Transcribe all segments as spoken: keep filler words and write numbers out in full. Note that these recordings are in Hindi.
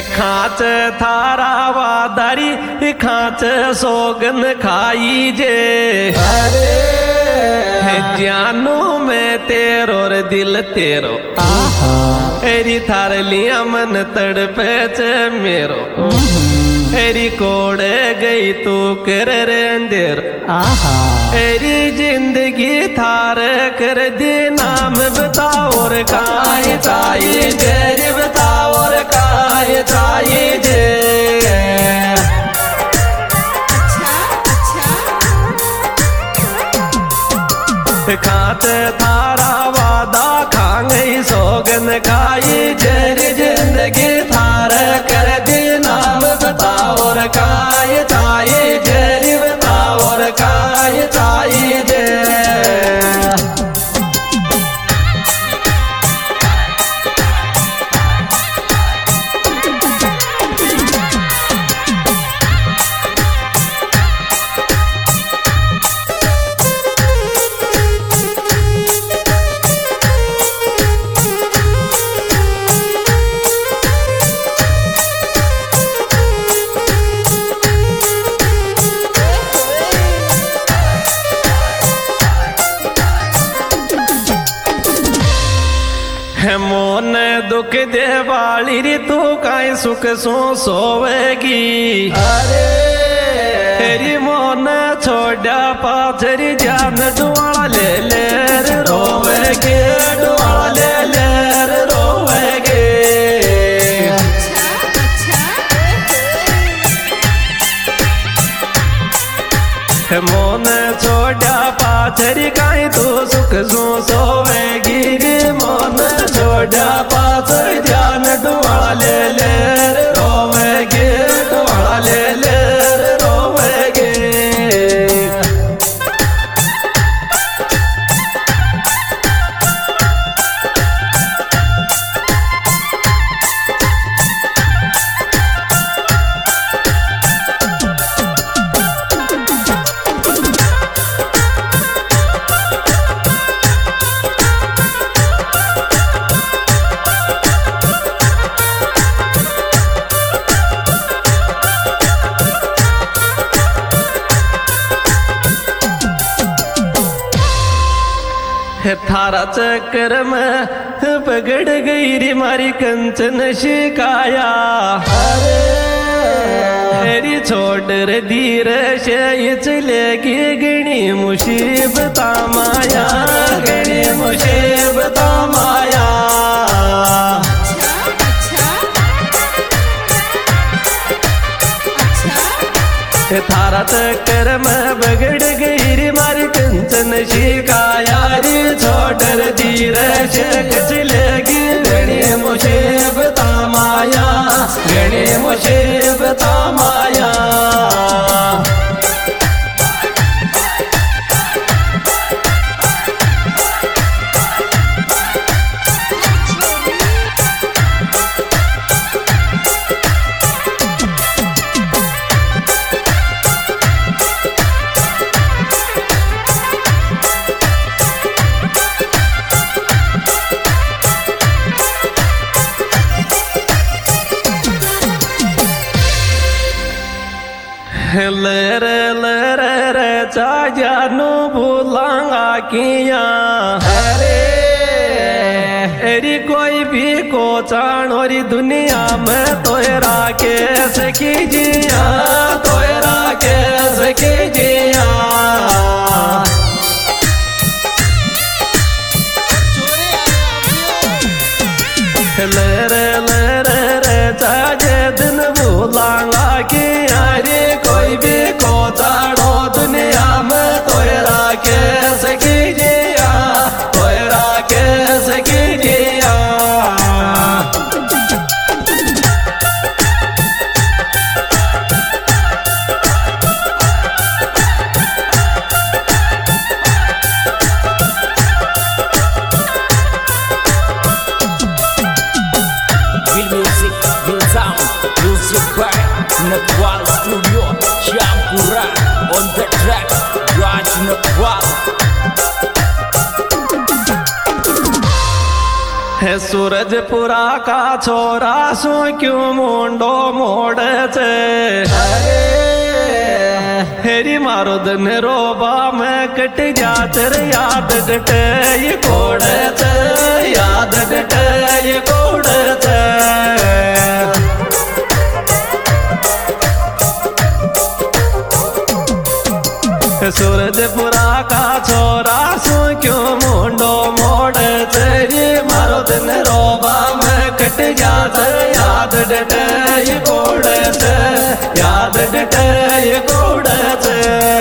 खाच थारा वादारी खाच सोगन खाई जे अरे जानू में तेरो और दिल तेरो एरी थार लिया मन तड़पे च मेरो एरी कोड़ गई तू कर रेंदेर एरी जिंदगी थार कर दी नाम बताओ और काय चाहिए जे बताओ और काय चाहिए जे खात थारा वादा खांगई सोगन खाई जेरी जिंदगी थार कर दी नाम बताओ और काय चाहिए जेरी बताओ और काय चाहिए जे मोन दुख दे वाली री तू काई सुख सो सोवेगी अरे तेरी मोन छोड़ा पाथरी जान डुआला ले ले रोवेगी डुआला ले ले रोवेगी मोन छोड़ा पाथरी काई तू सुख सो सोवेगी मोन छोड़ा पाथर जान डुआला ले ले रोवेगी डुआला ले ले रोवेगी थारा चक्कर में पगड़ गई री मारी कंचन शिकाया अरे छोड़ रे धीर से चलेगी गणी मुसीबत माया गणी मुसीबत माया थारा चक्कर में बगड़ गई री मारी कंचन शिकाया री छोटर धीर से चलेगी गणी मुसीबत माया गणी मुसीबत माया लर लर रे चाजानू भूलांगा किया अरे एरी कोई भी को चाणोरी दुनिया में तोयरा कैसे कीजिया तोयरा कैसे कीजिया लर लर रे चाजे दिन भूलांगा किया रे कोई भी को चाणो दुनिया में तोयरा कैसे कीजिया तोयरा कैसे कीजिया Nakwal Studio, Shampura on the track, Raj Nakwal. है सूरजपुरा का छोरा सो क्यों मुंडो मोड़े छे हेरी मारो दिन रोबा में कट जात रे याद डटे ये कोड़े छे याद डटे ये कोड़े छे सूरजपुरा का छोरा सो क्यों मुंडो मोड़े तेरी मारो दिन रोबा में कट जात याद डटे ये कोड़े से याद डटे ये कोड़े से।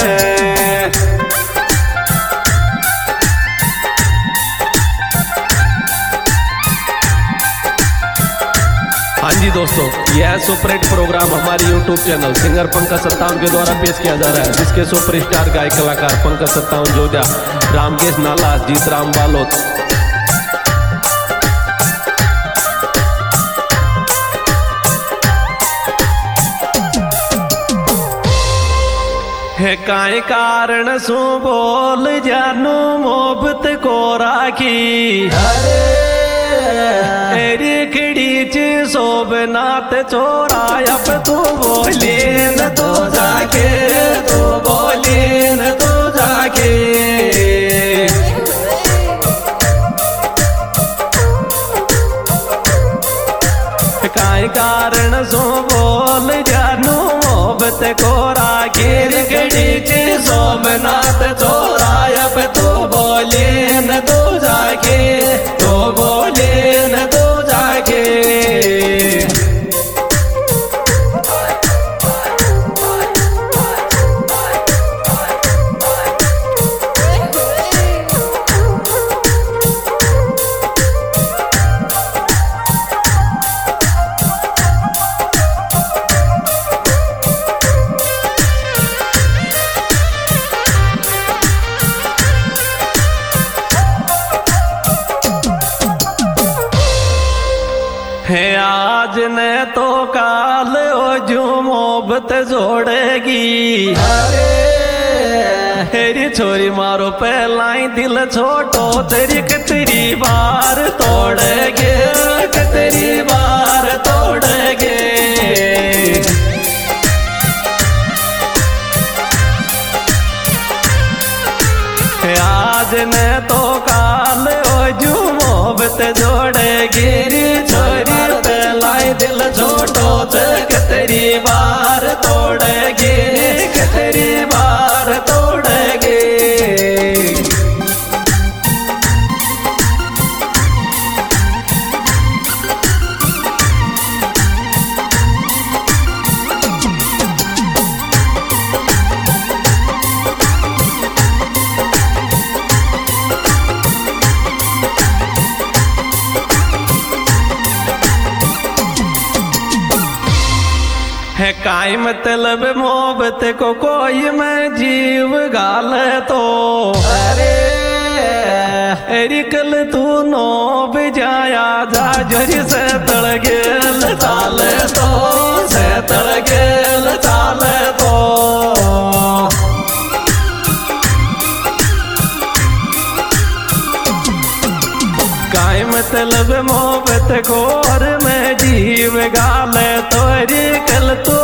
हाँ जी दोस्तों, यह सुपरहिट प्रोग्राम हमारी यूट्यूब चैनल सिंगर पंकज सत्तावन के द्वारा पेश किया जा रहा है, जिसके सुपरस्टार गायक कलाकार पंकज सत्तावन जोजा, रामकेश नाला, जीतराम बालोत। है काय कारण सु बोल जानू मोहब्बत को राखी तेरी खिड़ी च शोभनाथ चोरा अब तू बोली न तू जाके तू बोली न तू जाके काय कारण सो बोल जानू मोहब्बत को राखी खिड़ी च शोभनाथ चोरा अब तू बोली न तू जाके तू बोली न तू जाके। है आज ने तो काल ओ जो मोहब्बत जोड़ेगी तेरी छोरी मारो पहला ही दिल छोटो तेरी कितनी बार तोड़ेगे कितनी बार तोड़ेगे। आज ने तो काल ओ जो मोहब्बत जोड़ेगी छोरी पहलाई दिल छोटो कितनी बार तोड़ेगी कितनी बार तोड़ेगी। है काय मतलब मोहब्बत को कोई मैं जीव गाल तो अरे एरी कल तू नो बिजाया जा जरी से तड़ गेल चाल तो से तड़ गेल चाल तो काय मतलब मोहब्बत को और मैं जीव गाल तो एरी कल तू